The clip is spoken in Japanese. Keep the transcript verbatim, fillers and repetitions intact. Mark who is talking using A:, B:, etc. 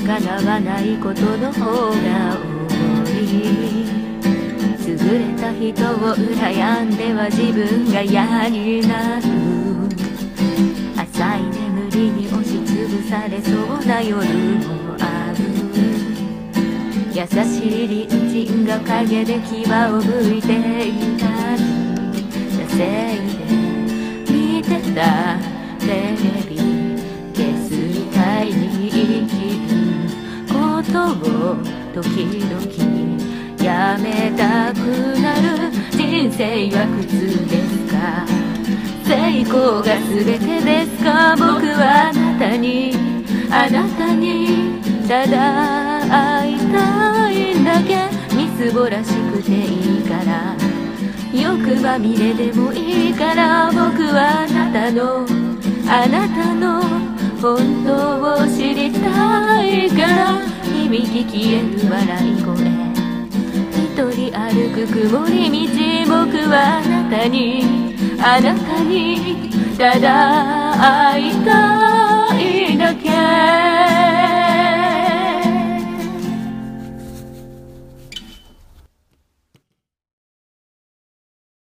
A: 叶わないことの方が多い。優れた人を羨んでは自分が嫌になる。浅い眠りに押しつぶされそうな夜もある。優しい隣人が陰で牙を向いていたり、惰性で見てたテレビゲスみたいに生きることを時々やめたくなる。人生は苦痛ですか、成功が全てですか。僕はあなたにあなたにただ会いたいんだけ。みすぼらしくていいから、欲まみれでもいいから、僕はあなたのあなたの本当を知りたいから。響き消える笑い声、一人歩く曇り道、僕はあなたにあなたにただ会いたいだけ。